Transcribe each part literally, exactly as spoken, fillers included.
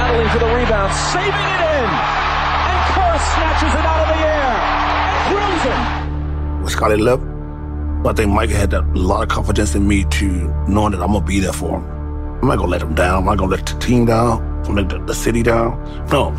battling for the rebound, saving it in. And Kerr snatches it out of the air and drills it. With Scottie left, I think Mike had a lot of confidence in me to knowing that I'm going to be there for him. I'm not going to let him down. I'm not going to let the team down. I'm going to let the, the city down. No.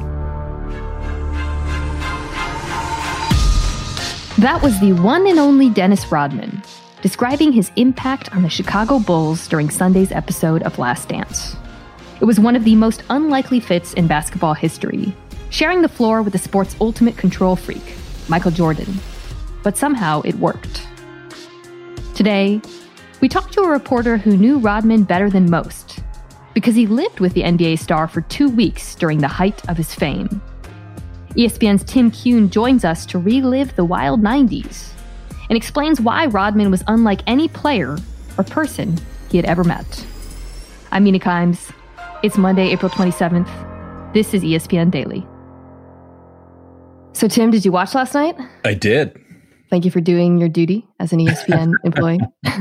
That was the one and only Dennis Rodman, describing his impact on the Chicago Bulls during Sunday's episode of Last Dance. It was one of the most unlikely fits in basketball history, sharing the floor with the sport's ultimate control freak, Michael Jordan. But somehow it worked. Today, we talked to a reporter who knew Rodman better than most, because he lived with the N B A star for two weeks during the height of his fame. E S P N's Tim Kuhn joins us to relive the wild nineties and explains why Rodman was unlike any player or person he had ever met. I'm Mina Kimes. It's Monday, April twenty-seventh. This is E S P N Daily. So, Tim, did you watch last night? I did. Thank you for doing your duty as an E S P N employee.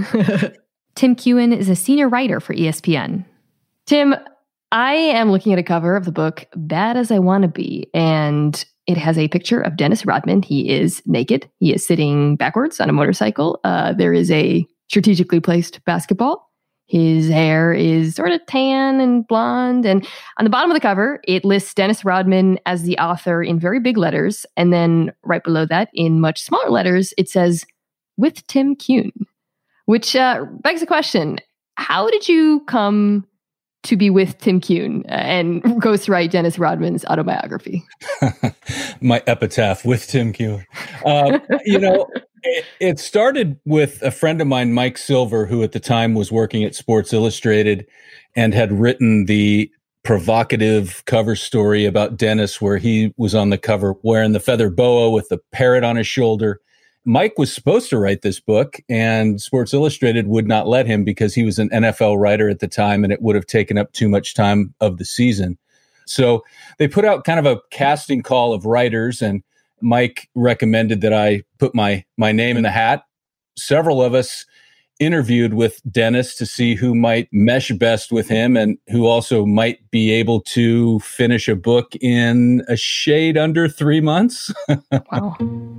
Tim Kuhn is a senior writer for E S P N. Tim, I am looking at a cover of the book Bad as I Want to Be, and it has a picture of Dennis Rodman. He is naked. He is sitting backwards on a motorcycle. Uh, there is a strategically placed basketball. His hair is sort of tan and blonde. And on the bottom of the cover, it lists Dennis Rodman as the author in very big letters. And then right below that, in much smaller letters, it says, with Tim Kuhn, which uh, begs the question, how did you come to be with Tim Kuhn and ghostwrite Dennis Rodman's autobiography? My epitaph, with Tim Kuhn. Uh, you know, it, it started with a friend of mine, Mike Silver, who at the time was working at Sports Illustrated and had written the provocative cover story about Dennis, where he was on the cover wearing the feather boa with the parrot on his shoulder. Mike was supposed to write this book, and Sports Illustrated would not let him because he was an N F L writer at the time, and it would have taken up too much time of the season. So they put out kind of a casting call of writers, and Mike recommended that I put my my name in the hat. Several of us interviewed with Dennis to see who might mesh best with him and who also might be able to finish a book in a shade under three months. Wow.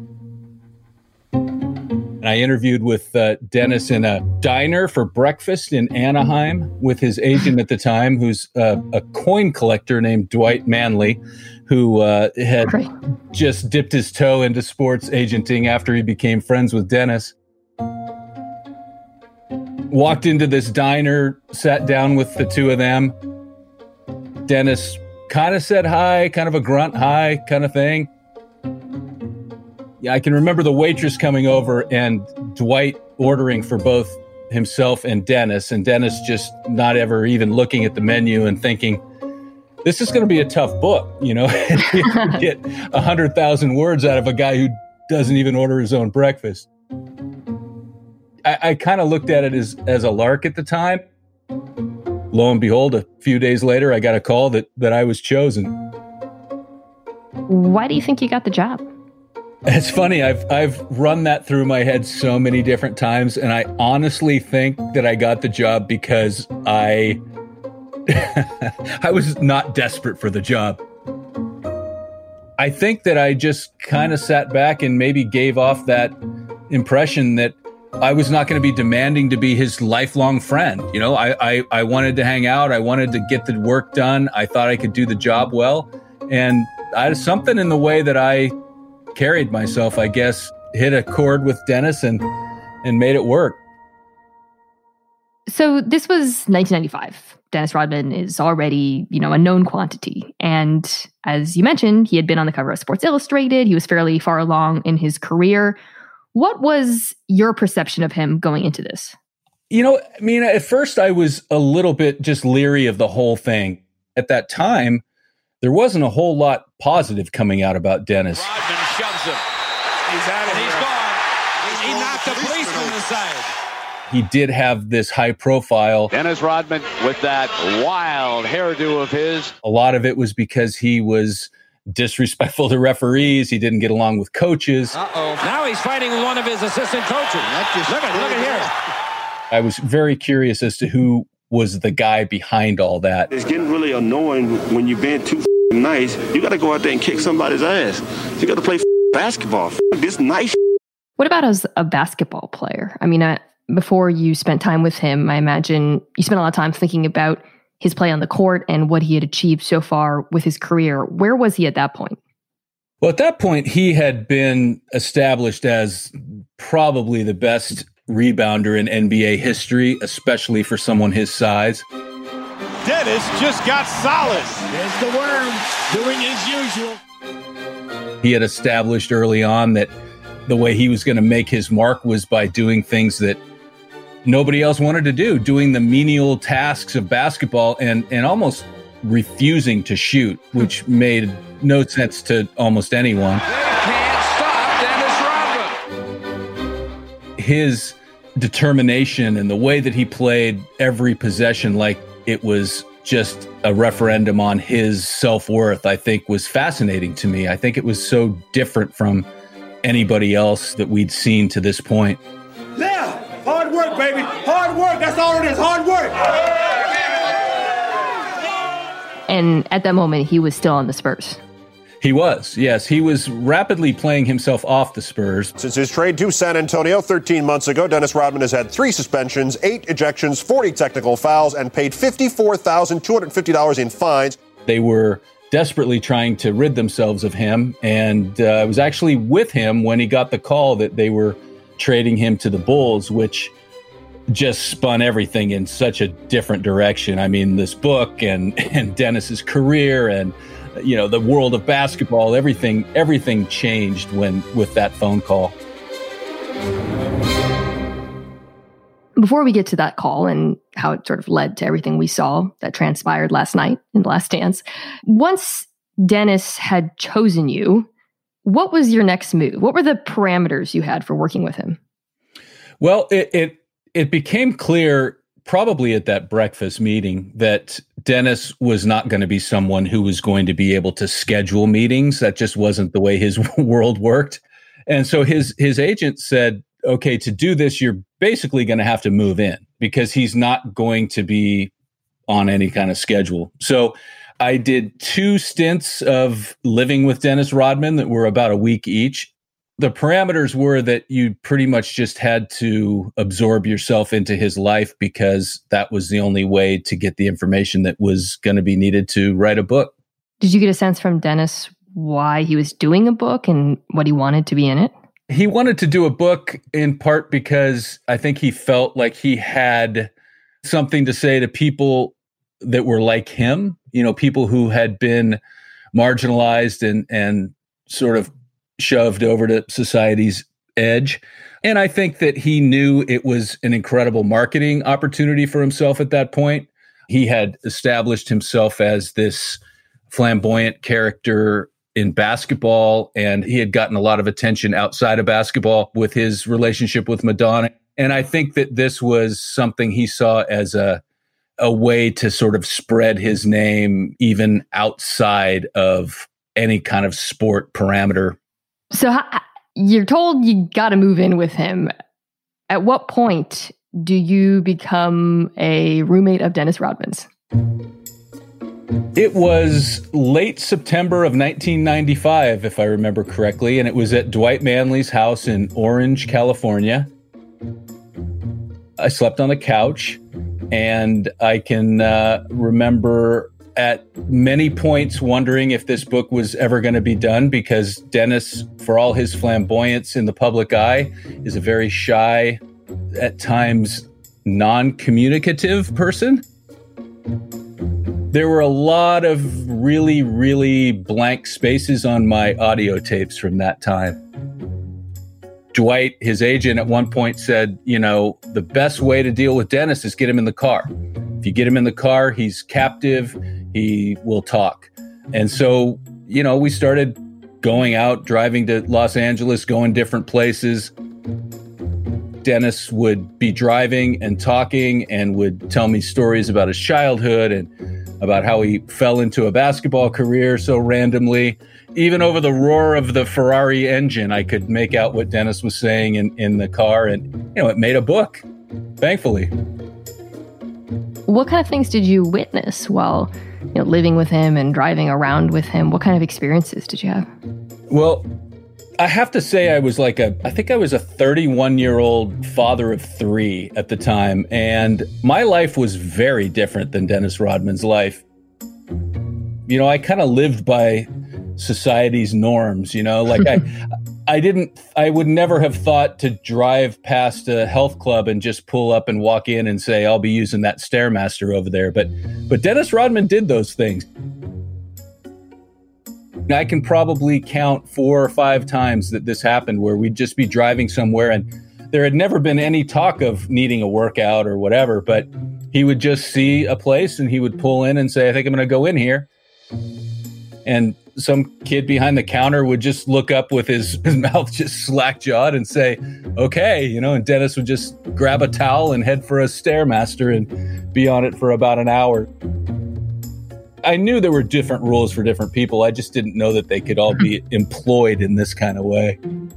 And I interviewed with uh, Dennis in a diner for breakfast in Anaheim with his agent at the time, who's uh, a coin collector named Dwight Manley, who uh, had Great. just dipped his toe into sports agenting after he became friends with Dennis. Walked into this diner, sat down with the two of them. Dennis kind of said hi, kind of a grunt hi kind of thing. Yeah, I can remember the waitress coming over and Dwight ordering for both himself and Dennis, and Dennis just not ever even looking at the menu and thinking, this is going to be a tough book, you know, get a hundred thousand words out of a guy who doesn't even order his own breakfast. I, I kind of looked at it as, as a lark at the time. Lo and behold, a few days later, I got a call that, that I was chosen. Why do you think you got the job? It's funny. I've I've run that through my head so many different times, and I honestly think that I got the job because I I was not desperate for the job. I think that I just kind of sat back and maybe gave off that impression that I was not going to be demanding to be his lifelong friend. You know, I, I I wanted to hang out. I wanted to get the work done. I thought I could do the job well, and I, something in the way that I carried myself, I guess, hit a chord with Dennis and and made it work. So this was nineteen ninety-five. Dennis Rodman is already, you know, a known quantity. And as you mentioned, he had been on the cover of Sports Illustrated. He was fairly far along in his career. What was your perception of him going into this? You know, I mean, at first I was a little bit just leery of the whole thing. At that time, there wasn't a whole lot positive coming out about Dennis. Rodman shoves him. He's out of He's gone. He knocked the policeman aside. He did have this high profile. Dennis Rodman with that wild hairdo of his. A lot of it was because he was disrespectful to referees. He didn't get along with coaches. Uh-oh. Now he's fighting with one of his assistant coaches. Look at, look at here. I was very curious as to who was the guy behind all that. It's getting really annoying when you've been too nice. You got to go out there and kick somebody's ass. You got to play basketball. This nice. What about as a basketball player? I mean, I, before you spent time with him, I imagine you spent a lot of time thinking about his play on the court and what he had achieved so far with his career. Where was he at that point? Well, at that point, he had been established as probably the best rebounder in N B A history, especially for someone his size. Dennis just got solid. There's the worm doing his usual. He had established early on that the way he was going to make his mark was by doing things that nobody else wanted to do, doing the menial tasks of basketball and, and almost refusing to shoot, which made no sense to almost anyone. They can't stop Dennis Rodman. His determination and the way that he played every possession like it was just a referendum on his self-worth, I think was fascinating to me. I think it was so different from anybody else that we'd seen to this point. Yeah, hard work, baby. Hard work. That's all it is. Hard work. And at that moment, he was still on the Spurs. He was, yes. He was rapidly playing himself off the Spurs. Since his trade to San Antonio thirteen months ago, Dennis Rodman has had three suspensions, eight ejections, forty technical fouls, and paid fifty-four thousand two hundred fifty dollars in fines. They were desperately trying to rid themselves of him, and uh, I was actually with him when he got the call that they were trading him to the Bulls, which just spun everything in such a different direction. I mean, this book and, and Dennis's career and, you know, the world of basketball, everything, everything changed when with that phone call. Before we get to that call and how it sort of led to everything we saw that transpired last night in The Last Dance, once Dennis had chosen you, what was your next move? What were the parameters you had for working with him? Well, it it, it became clear probably at that breakfast meeting that Dennis was not going to be someone who was going to be able to schedule meetings. That just wasn't the way his world worked. And so his his agent said, okay, to do this, you're basically going to have to move in because he's not going to be on any kind of schedule. So I did two stints of living with Dennis Rodman that were about a week each. The parameters were that you pretty much just had to absorb yourself into his life because that was the only way to get the information that was going to be needed to write a book. Did you get a sense from Dennis why he was doing a book and what he wanted to be in it? He wanted to do a book in part because I think he felt like he had something to say to people that were like him, you know, people who had been marginalized and, and sort of shoved over to society's edge. And I think that he knew it was an incredible marketing opportunity for himself at that point. He had established himself as this flamboyant character in basketball, and he had gotten a lot of attention outside of basketball with his relationship with Madonna. And I think that this was something he saw as a a way to sort of spread his name even outside of any kind of sport parameter. So how, you're told you got to move in with him. At what point do you become a roommate of Dennis Rodman's? It was late September of nineteen ninety-five, if I remember correctly, and it was at Dwight Manley's house in Orange, California. I slept on the couch, and I can uh, remember at many points wondering if this book was ever going to be done, because Dennis, for all his flamboyance in the public eye, is a very shy, at times non-communicative person. There were a lot of really, really blank spaces on my audio tapes from that time. Dwight, his agent, at one point said, you know, the best way to deal with Dennis is get him in the car. If you get him in the car, he's captive, he will talk. And so, you know, we started going out, driving to Los Angeles, going different places. Dennis would be driving and talking and would tell me stories about his childhood and about how he fell into a basketball career so randomly. Even over the roar of the Ferrari engine, I could make out what Dennis was saying in, in the car. And, you know, it made a book, thankfully. What kind of things did you witness while, you know, living with him and driving around with him? What kind of experiences did you have? Well, I have to say I was like a, I think I was a thirty-one-year-old father of three at the time, and my life was very different than Dennis Rodman's life. You know, I kind of lived by society's norms, you know, like I, I didn't, I would never have thought to drive past a health club and just pull up and walk in and say, I'll be using that Stairmaster over there. But, but Dennis Rodman did those things. I can probably count four or five times that this happened where we'd just be driving somewhere and there had never been any talk of needing a workout or whatever, but he would just see a place and he would pull in and say, I think I'm going to go in here. And some kid behind the counter would just look up with his, his mouth just slack-jawed and say, okay, you know, and Dennis would just grab a towel and head for a Stairmaster and be on it for about an hour. I knew there were different rules for different people. I just didn't know that they could all be employed in this kind of way.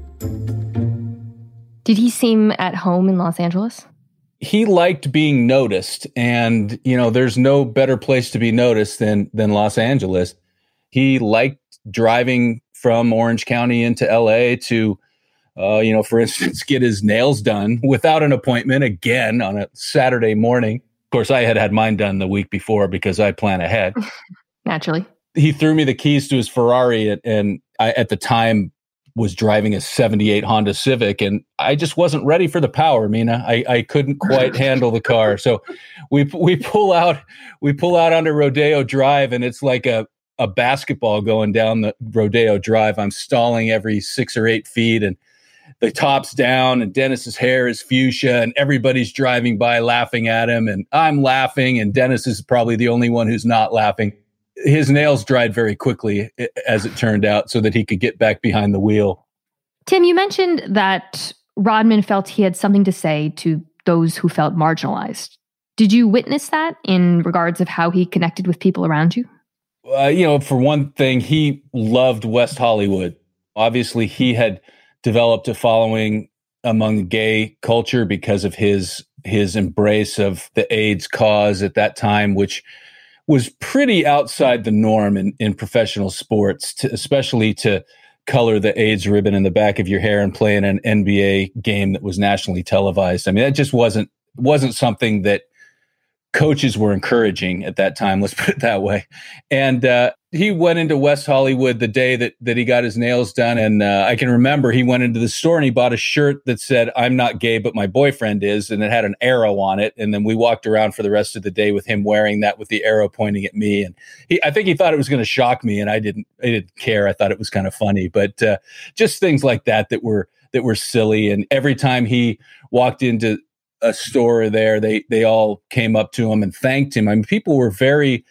Did he seem at home in Los Angeles? He liked being noticed. And, you know, there's no better place to be noticed than than Los Angeles. He liked driving from Orange County into L A to, uh, you know, for instance, get his nails done without an appointment again on a Saturday morning. Of course, I had had mine done the week before because I plan ahead. Naturally. He threw me the keys to his Ferrari and, and I, at the time, was driving a seventy-eight Honda Civic, and I just wasn't ready for the power, Mina. I, I couldn't quite handle the car. So we we pull out we pull out onto Rodeo Drive, and it's like a, a basketball going down the Rodeo Drive. I'm stalling every six or eight feet, and the top's down, and Dennis's hair is fuchsia, and everybody's driving by laughing at him, and I'm laughing, and Dennis is probably the only one who's not laughing. His nails dried very quickly, as it turned out, so that he could get back behind the wheel. Tim, you mentioned that Rodman felt he had something to say to those who felt marginalized. Did you witness that in regards of how he connected with people around you? Uh, you know, for one thing, he loved West Hollywood. Obviously, he had developed a following among gay culture because of his his embrace of the AIDS cause at that time, which was pretty outside the norm in, in professional sports, to, especially to color the AIDS ribbon in the back of your hair and play in an N B A game that was nationally televised. I mean, that just wasn't wasn't something that coaches were encouraging at that time, let's put it that way. And uh, he went into West Hollywood the day that that he got his nails done. And uh, I can remember he went into the store and he bought a shirt that said, I'm not gay, but my boyfriend is. And it had an arrow on it. And then we walked around for the rest of the day with him wearing that with the arrow pointing at me. And he, I think he thought it was going to shock me. And I didn't, I didn't care. I thought it was kind of funny, but uh, just things like that, that were, that were silly. And every time he walked into a store there, they, they all came up to him and thanked him. I mean, people were very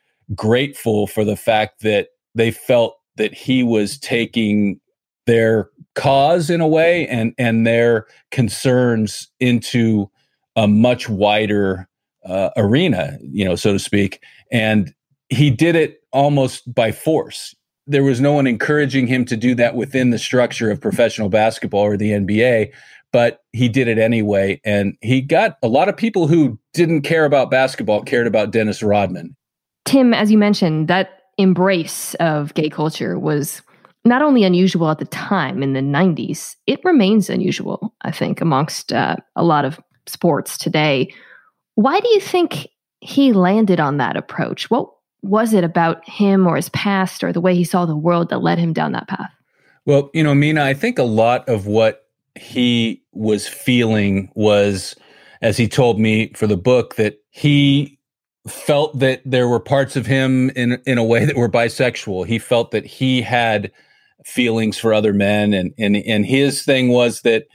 grateful for the fact that they felt that he was taking their cause in a way and, and their concerns into a much wider uh, arena, you know, so to speak. And he did it almost by force. There was no one encouraging him to do that within the structure of professional basketball or the N B A, but he did it anyway. And he got a lot of people who didn't care about basketball cared about Dennis Rodman. Tim, as you mentioned, that embrace of gay culture was not only unusual at the time in the nineties, it remains unusual, I think, amongst uh, a lot of sports today. Why do you think he landed on that approach? What was it about him or his past or the way he saw the world that led him down that path? Well, you know, Mina, I think a lot of what he was feeling was, as he told me for the book, that he felt that there were parts of him in in a way that were bisexual. He felt that he had feelings for other men, and and and his thing was that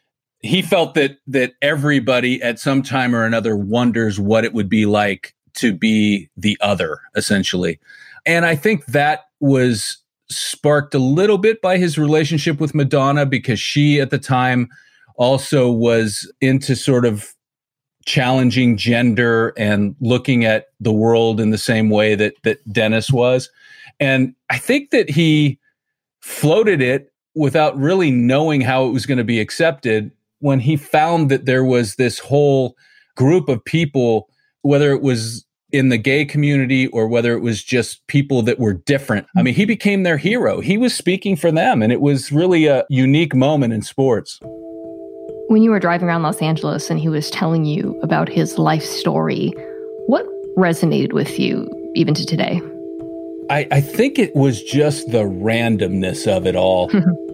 he felt that that everybody at some time or another wonders what it would be like to be the other, essentially. And I think that was sparked a little bit by his relationship with Madonna, because she at the time also was into sort of challenging gender and looking at the world in the same way that that Dennis was. And I think that he floated it without really knowing how it was going to be accepted when he found that there was this whole group of people whether it was in the gay community or whether it was just people that were different. I mean, he became their hero. He was speaking for them, and it was really a unique moment in sports. When you were driving around Los Angeles and he was telling you about his life story, what resonated with you even to today? I, I think it was just the randomness of it all.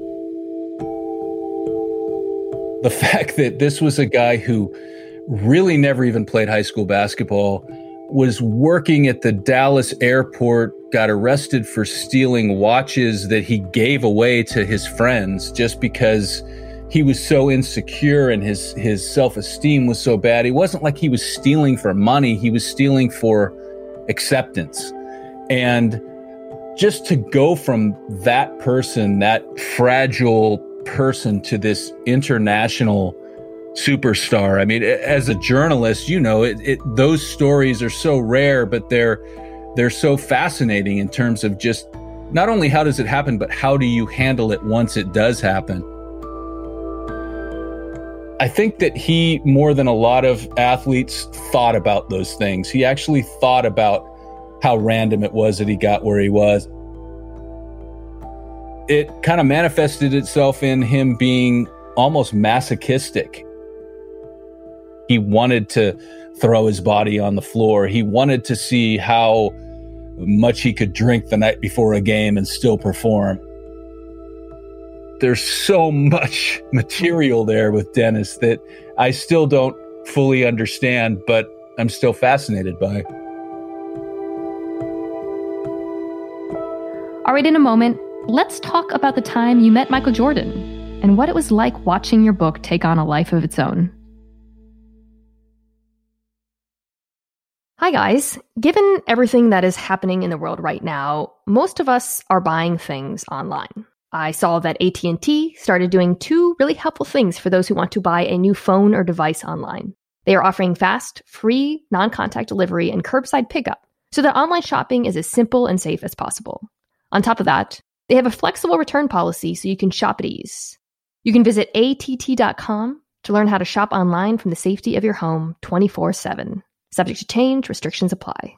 The fact that this was a guy who really never even played high school basketball, was working at the Dallas airport, got arrested for stealing watches that he gave away to his friends just because he was so insecure and his, his self-esteem was so bad. It wasn't like he was stealing for money. He was stealing for acceptance. And just to go from that person, that fragile person, to this international superstar. I mean, as a journalist, you know, it, it, those stories are so rare, but they're they're so fascinating in terms of just not only how does it happen, but how do you handle it once it does happen? I think that he, more than a lot of athletes, thought about those things. He actually thought about how random it was that he got where he was. It kind of manifested itself in him being almost masochistic. He wanted to throw his body on the floor. He wanted to see how much he could drink the night before a game and still perform. There's so much material there with Dennis that I still don't fully understand, but I'm still fascinated by. All right, in a moment, let's talk about the time you met Michael Jordan and what it was like watching your book take on a life of its own. Hi guys. Given everything that is happening in the world right now, most of us are buying things online. I saw that A T and T started doing two really helpful things for those who want to buy a new phone or device online. They are offering fast, free, non-contact delivery and curbside pickup, so that online shopping is as simple and safe as possible. On top of that, they have a flexible return policy so you can shop at ease. You can visit A T T dot com to learn how to shop online from the safety of your home twenty-four seven. Subject to change, restrictions apply.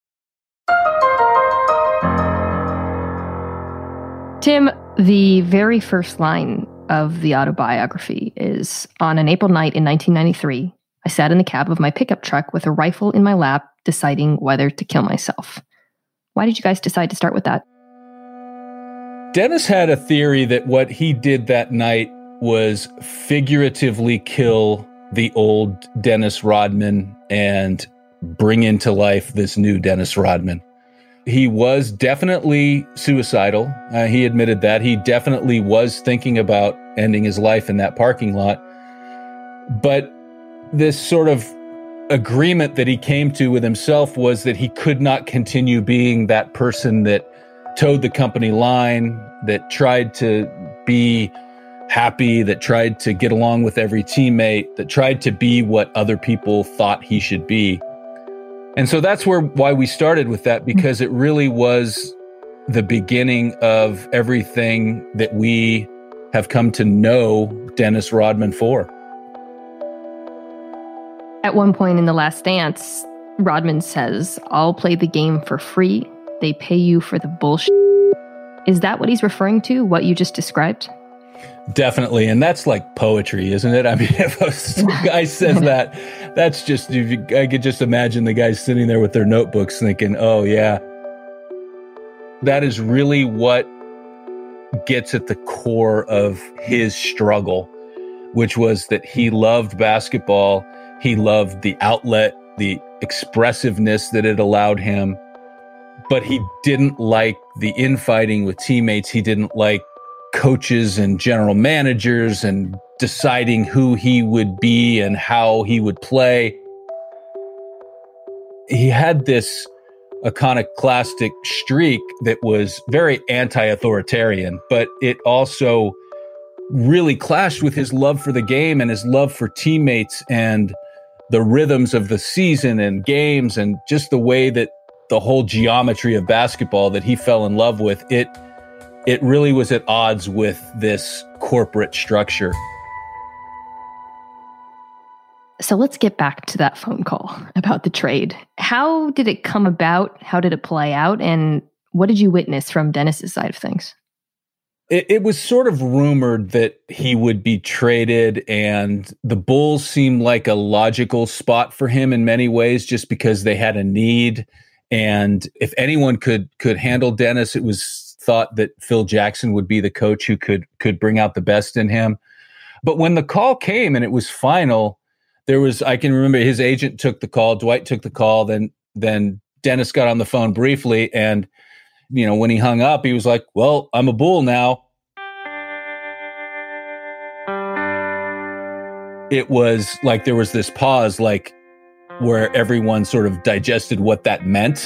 Tim, the very first line of the autobiography is, on an April night in nineteen ninety-three, I sat in the cab of my pickup truck with a rifle in my lap, deciding whether to kill myself. Why did you guys decide to start with that? Dennis had a theory that what he did that night was figuratively kill the old Dennis Rodman and bring into life this new Dennis Rodman. He was definitely suicidal. Uh, he admitted that. He definitely was thinking about ending his life in that parking lot. But this sort of agreement that he came to with himself was that he could not continue being that person that towed the company line, that tried to be happy, that tried to get along with every teammate, that tried to be what other people thought he should be. And so that's where why we started with that, because it really was the beginning of everything that we have come to know Dennis Rodman for. At one point in The Last Dance, Rodman says, "I'll play the game for free. They pay you for the bullshit." Is that what he's referring to, what you just described? Definitely. And that's like poetry, isn't it? I mean, if a guy says that, that's just, I could just imagine the guys sitting there with their notebooks thinking, oh, yeah. That is really what gets at the core of his struggle, which was that he loved basketball. He loved the outlet, the expressiveness that it allowed him. But he didn't like the infighting with teammates. He didn't like coaches and general managers and deciding who he would be and how he would play. He had this iconoclastic streak that was very anti-authoritarian, but it also really clashed with his love for the game and his love for teammates and the rhythms of the season and games and just the way that the whole geometry of basketball that he fell in love with. It It really was at odds with this corporate structure. So let's get back to that phone call about the trade. How did it come about? How did it play out? And what did you witness from Dennis's side of things? It, it was sort of rumored that he would be traded, and the Bulls seemed like a logical spot for him in many ways, just because they had a need. And if anyone could could handle Dennis, it was thought that Phil Jackson would be the coach who could could bring out the best in him. But when the call came and it was final, there was, I can remember his agent took the call, Dwight took the call, then then Dennis got on the phone briefly, and you know, when he hung up, he was like, well, I'm a Bull now. It was like there was this pause, like where everyone sort of digested what that meant.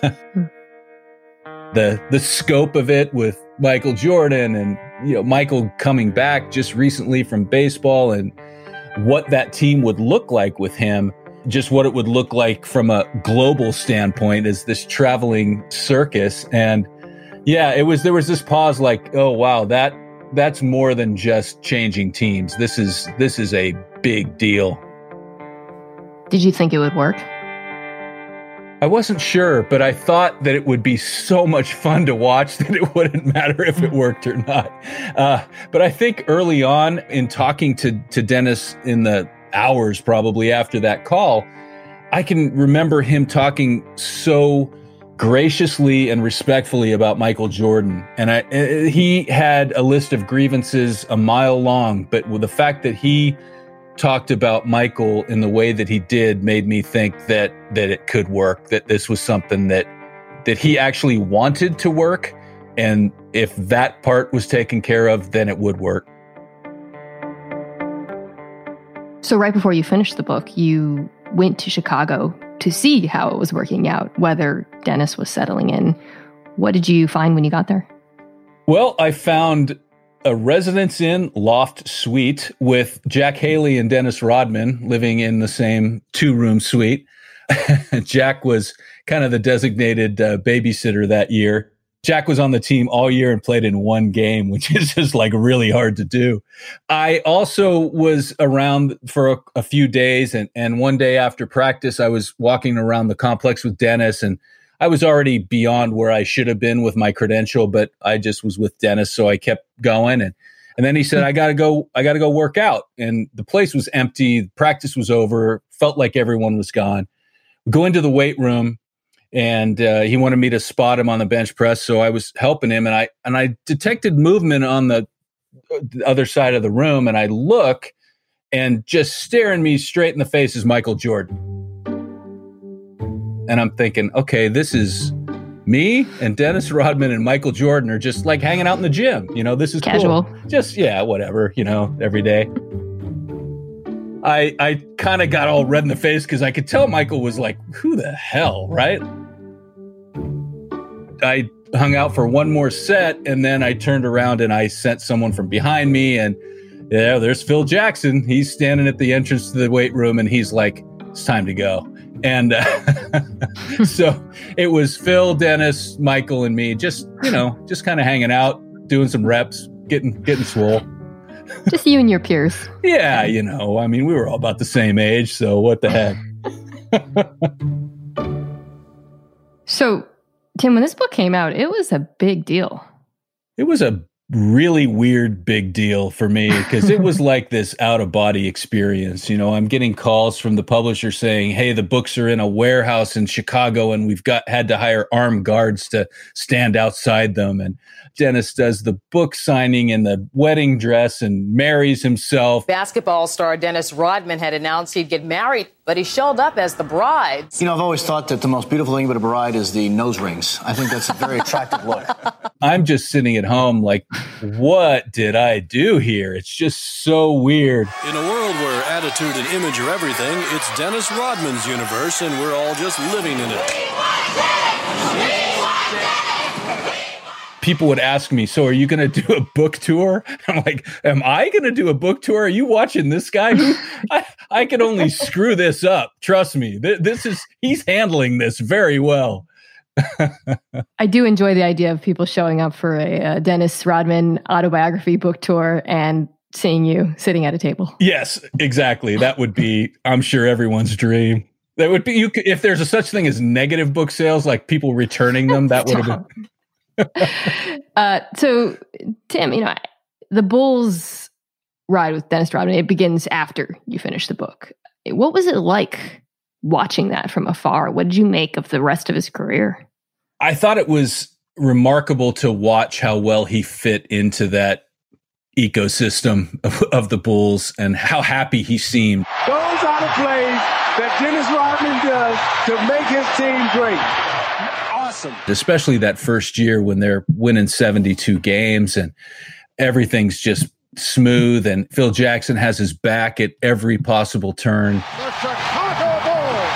the the scope of it with Michael Jordan and, you know, Michael coming back just recently from baseball, and what that team would look like with him, just what it would look like from a global standpoint as this traveling circus. And yeah, it was, there was this pause like, oh, wow, that that's more than just changing teams. This is, this is a big deal. Did you think it would work? I wasn't sure, but I thought that it would be so much fun to watch that it wouldn't matter if it worked or not. Uh, but I think early on in talking to, to Dennis in the hours probably after that call, I can remember him talking so graciously and respectfully about Michael Jordan. And I, he had a list of grievances a mile long, but with the fact that he talked about Michael in the way that he did made me think that that it could work, that this was something that that he actually wanted to work, and if that part was taken care of, then it would work. So right before you finished the book, you went to Chicago to see how it was working out, whether Dennis was settling in. What did you find when you got there? Well, I found a Residence Inn loft suite with Jack Haley and Dennis Rodman living in the same two-room suite. Jack was kind of the designated uh, babysitter that year. Jack was on the team all year and played in one game, which is just like really hard to do. I also was around for a, a few days, and, and one day after practice, I was walking around the complex with Dennis, and I was already beyond where I should have been with my credential, but I just was with Dennis, so I kept going. And and then he said, I gotta go, I gotta go work out. And the place was empty, practice was over, felt like everyone was gone. We go into the weight room, and uh, he wanted me to spot him on the bench press, so I was helping him, and I and I detected movement on the, the other side of the room, and I look, and just staring me straight in the face is Michael Jordan. And I'm thinking, okay, this is me and Dennis Rodman and Michael Jordan are just like hanging out in the gym. You know, this is casual. Cool. Just, yeah, whatever, you know, every day. I I kind of got all red in the face because I could tell Michael was like, who the hell, right? I hung out for one more set, and then I turned around and I sent someone from behind me, and yeah, there's Phil Jackson. He's standing at the entrance to the weight room, and he's like, it's time to go. And uh, so it was Phil, Dennis, Michael, and me, just, you know, just kind of hanging out, doing some reps, getting getting swole. Just you and your peers. Yeah, you know, I mean, we were all about the same age, so what the heck. So, Tim, when this book came out, it was a big deal. It was a really weird big deal for me because it was like this out-of-body experience. You know, I'm getting calls from the publisher saying, hey, the books are in a warehouse in Chicago and we've got had to hire armed guards to stand outside them. And Dennis does the book signing in the wedding dress and marries himself. Basketball star Dennis Rodman had announced he'd get married, but he showed up as the bride. You know, I've always thought that the most beautiful thing about a bride is the nose rings. I think that's a very attractive look. I'm just sitting at home like, what did I do here? It's just so weird. In a world where attitude and image are everything, it's Dennis Rodman's universe, and we're all just living in it. People would ask me, so are you going to do a book tour? I'm like, am I going to do a book tour? Are you watching this guy? Who, I, I can only screw this up. Trust me. Th- this is, he's handling this very well. I do enjoy the idea of people showing up for a, a Dennis Rodman autobiography book tour and seeing you sitting at a table. Yes, exactly. That would be, I'm sure, everyone's dream. That would be, you could, if there's a such thing as negative book sales, like people returning them, that would have been. uh, so, Tim, you know, the Bulls ride with Dennis Rodman, it begins after you finish the book. What was it like watching that from afar? What did you make of the rest of his career? I thought it was remarkable to watch how well he fit into that ecosystem of, of the Bulls and how happy he seemed. Those are the plays that Dennis Rodman does to make his team great. Awesome. Especially that first year when they're winning seventy-two games and everything's just smooth and Phil Jackson has his back at every possible turn. The Chicago Bulls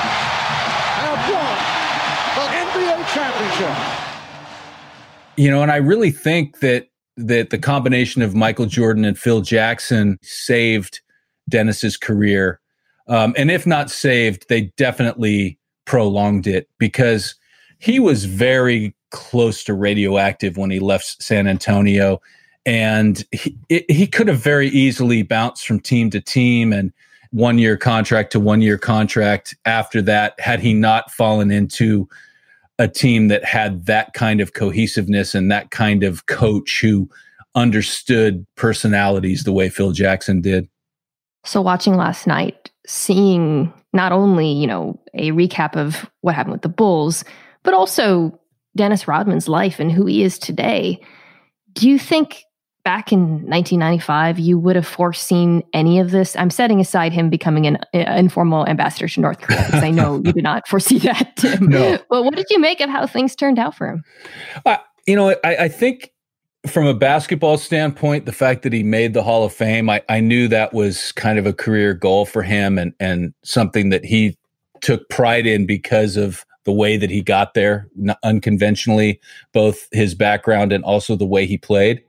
have won the N B A championship. You know, and I really think that that the combination of Michael Jordan and Phil Jackson saved Dennis's career. Um, and if not saved, they definitely prolonged it because he was very close to radioactive when he left San Antonio. And he, it, he could have very easily bounced from team to team and one-year contract to one-year contract after that, had he not fallen into a team that had that kind of cohesiveness and that kind of coach who understood personalities the way Phil Jackson did. So watching last night, seeing not only, you know, a recap of what happened with the Bulls, but also Dennis Rodman's life and who he is today, do you think back in nineteen ninety-five, you would have foreseen any of this? I'm setting aside him becoming an uh, informal ambassador to North Korea, because I know you did not foresee that, Tim. No. But what did you make of how things turned out for him? Uh, you know, I, I think from a basketball standpoint, the fact that he made the Hall of Fame, I, I knew that was kind of a career goal for him and, and something that he took pride in because of the way that he got there, unconventionally, both his background and also the way he played.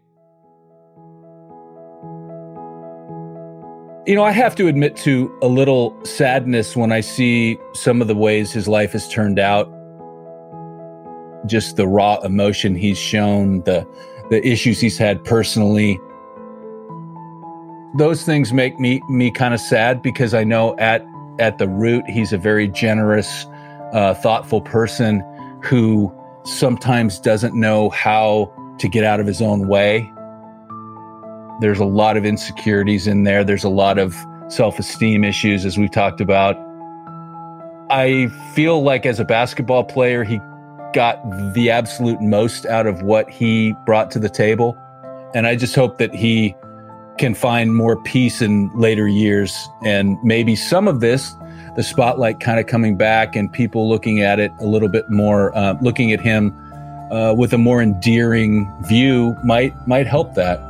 You know, I have to admit to a little sadness when I see some of the ways his life has turned out. Just the raw emotion he's shown, the the issues he's had personally. Those things make me me kind of sad because I know at at the root he's a very generous, uh, thoughtful person who sometimes doesn't know how to get out of his own way. There's a lot of insecurities in there. There's a lot of self-esteem issues, as we've talked about. I feel like as a basketball player, he got the absolute most out of what he brought to the table. And I just hope that he can find more peace in later years. And maybe some of this, the spotlight kind of coming back and people looking at it a little bit more, uh, looking at him uh, with a more endearing view might might help that.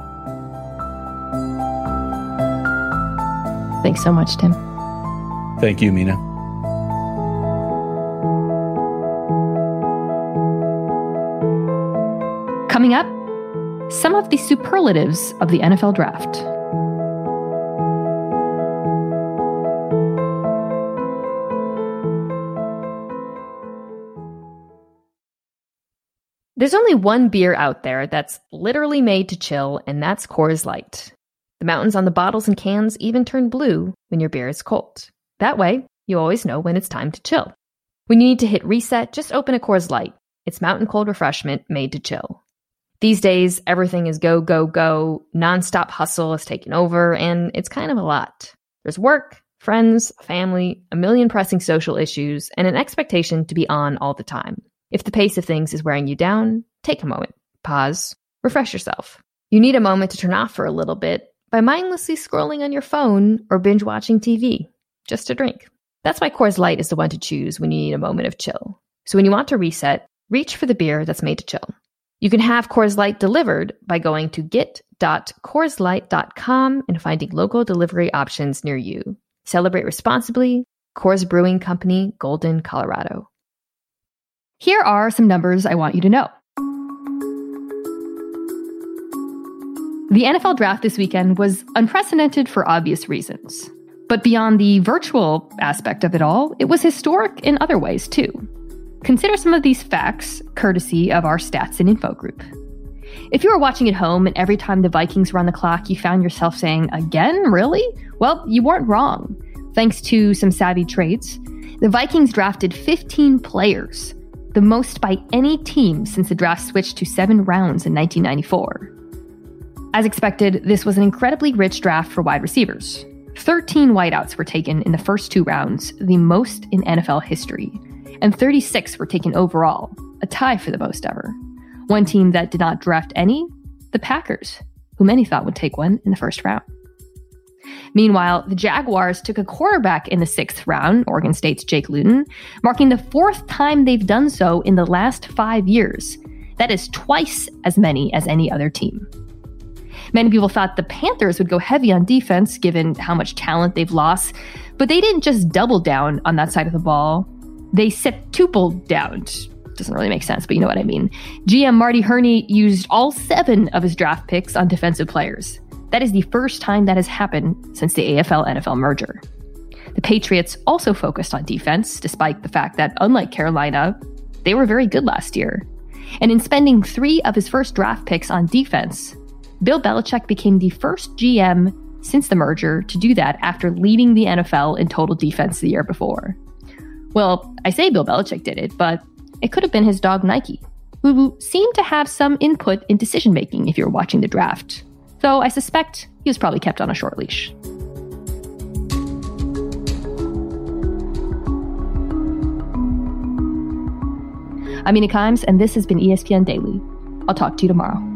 Thanks so much, Tim. Thank you, Mina. Coming up, some of the superlatives of the N F L draft. There's only one beer out there that's literally made to chill, and that's Coors Light. The mountains on the bottles and cans even turn blue when your beer is cold. That way, you always know when it's time to chill. When you need to hit reset, just open a Coors Light. It's mountain cold refreshment made to chill. These days, everything is go, go, go. Nonstop hustle is taken over, and it's kind of a lot. There's work, friends, family, a million pressing social issues, and an expectation to be on all the time. If the pace of things is wearing you down, take a moment, pause, refresh yourself. You need a moment to turn off for a little bit by mindlessly scrolling on your phone or binge watching T V, just a drink. That's why Coors Light is the one to choose when you need a moment of chill. So when you want to reset, reach for the beer that's made to chill. You can have Coors Light delivered by going to get dot coors light dot com and finding local delivery options near you. Celebrate responsibly. Coors Brewing Company, Golden, Colorado. Here are some numbers I want you to know. The N F L draft this weekend was unprecedented for obvious reasons. But beyond the virtual aspect of it all, it was historic in other ways too. Consider some of these facts, courtesy of our Stats and Info group. If you were watching at home and every time the Vikings were on the clock, you found yourself saying, again, really? Well, you weren't wrong. Thanks to some savvy trades, the Vikings drafted fifteen players, the most by any team since the draft switched to seven rounds in nineteen ninety-four. As expected, this was an incredibly rich draft for wide receivers. thirteen wideouts were taken in the first two rounds, the most in N F L history, and thirty-six were taken overall, a tie for the most ever. One team that did not draft any, the Packers, who many thought would take one in the first round. Meanwhile, the Jaguars took a quarterback in the sixth round, Oregon State's Jake Luton, marking the fourth time they've done so in the last five years. That is twice as many as any other team. Many people thought the Panthers would go heavy on defense, given how much talent they've lost, but they didn't just double down on that side of the ball. They septupled down. Doesn't really make sense, but you know what I mean. G M Marty Herney used all seven of his draft picks on defensive players. That is the first time that has happened since the A F L N F L merger. The Patriots also focused on defense, despite the fact that, unlike Carolina, they were very good last year. And in spending three of his first draft picks on defense, Bill Belichick became the first G M since the merger to do that after leading the N F L in total defense the year before. Well, I say Bill Belichick did it, but it could have been his dog Nike, who seemed to have some input in decision-making if you're watching the draft. Though I suspect he was probably kept on a short leash. I'm Mina Kimes, and this has been E S P N Daily. I'll talk to you tomorrow.